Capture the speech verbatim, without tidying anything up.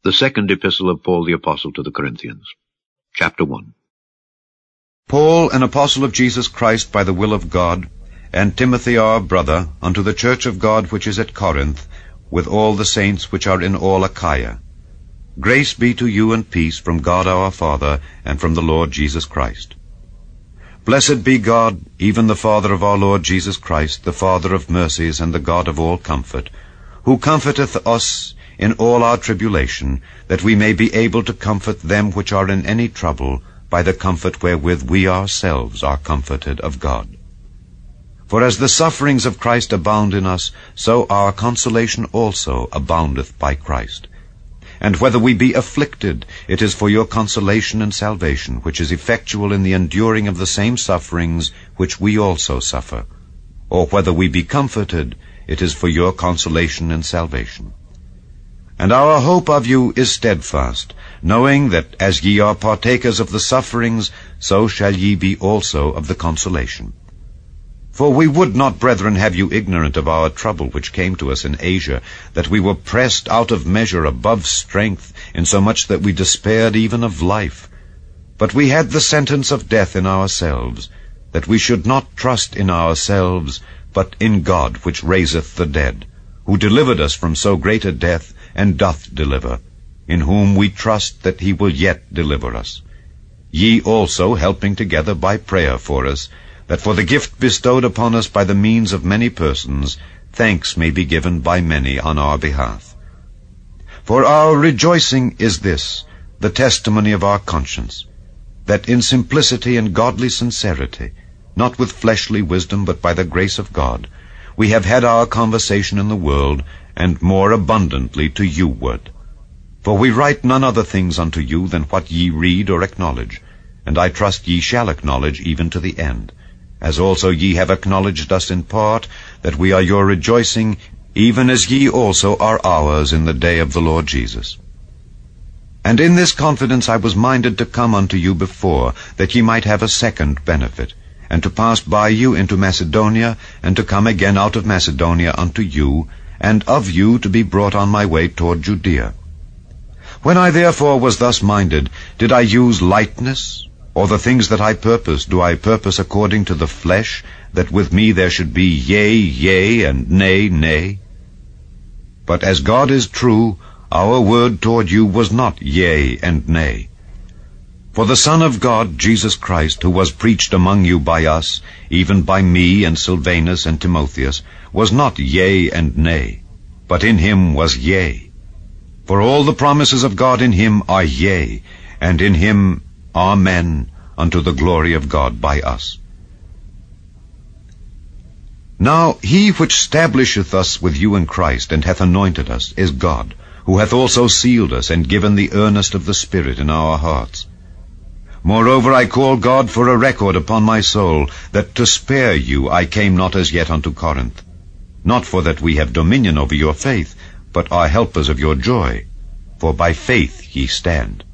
The second epistle of Paul the Apostle to the Corinthians. Chapter one. Paul, an apostle of Jesus Christ by the will of God, and Timothy our brother, unto the church of God which is at Corinth, with all the saints which are in all Achaia. Grace be to you and peace from God our Father, and from the Lord Jesus Christ. Blessed be God, even the Father of our Lord Jesus Christ, the Father of mercies, and the God of all comfort, who comforteth us in all our tribulation, that we may be able to comfort them which are in any trouble, by the comfort wherewith we ourselves are comforted of God. For as the sufferings of Christ abound in us, so our consolation also aboundeth by Christ. And whether we be afflicted, it is for your consolation and salvation, which is effectual in the enduring of the same sufferings which we also suffer. Or whether we be comforted, it is for your consolation and salvation. And our hope of you is steadfast, knowing that as ye are partakers of the sufferings, so shall ye be also of the consolation. For we would not, brethren, have you ignorant of our trouble which came to us in Asia, that we were pressed out of measure above strength, insomuch that we despaired even of life. But we had the sentence of death in ourselves, that we should not trust in ourselves, but in God which raiseth the dead, who delivered us from so great a death, and doth deliver, in whom we trust that he will yet deliver us. Ye also helping together by prayer for us, that for the gift bestowed upon us by the means of many persons, thanks may be given by many on our behalf. For our rejoicing is this, the testimony of our conscience, that in simplicity and godly sincerity, not with fleshly wisdom, but by the grace of God, we have had our conversation in the world, and more abundantly to you ward. For we write none other things unto you than what ye read or acknowledge, and I trust ye shall acknowledge even to the end, as also ye have acknowledged us in part, that we are your rejoicing, even as ye also are ours in the day of the Lord Jesus. And in this confidence I was minded to come unto you before, that ye might have a second benefit, and to pass by you into Macedonia, and to come again out of Macedonia unto you, and of you to be brought on my way toward Judea. When I therefore was thus minded, did I use lightness, or the things that I purpose do I purpose according to the flesh, that with me there should be yea, yea, and nay, nay? But as God is true, our word toward you was not yea and nay. For the Son of God, Jesus Christ, who was preached among you by us, even by me and Silvanus and Timotheus, was not yea and nay, but in him was yea. For all the promises of God in him are yea, and in him amen, unto the glory of God by us. Now he which stablisheth us with you in Christ, and hath anointed us, is God, who hath also sealed us, and given the earnest of the Spirit in our hearts. Moreover I call God for a record upon my soul, that to spare you I came not as yet unto Corinth, not for that we have dominion over your faith, but are helpers of your joy, for by faith ye stand.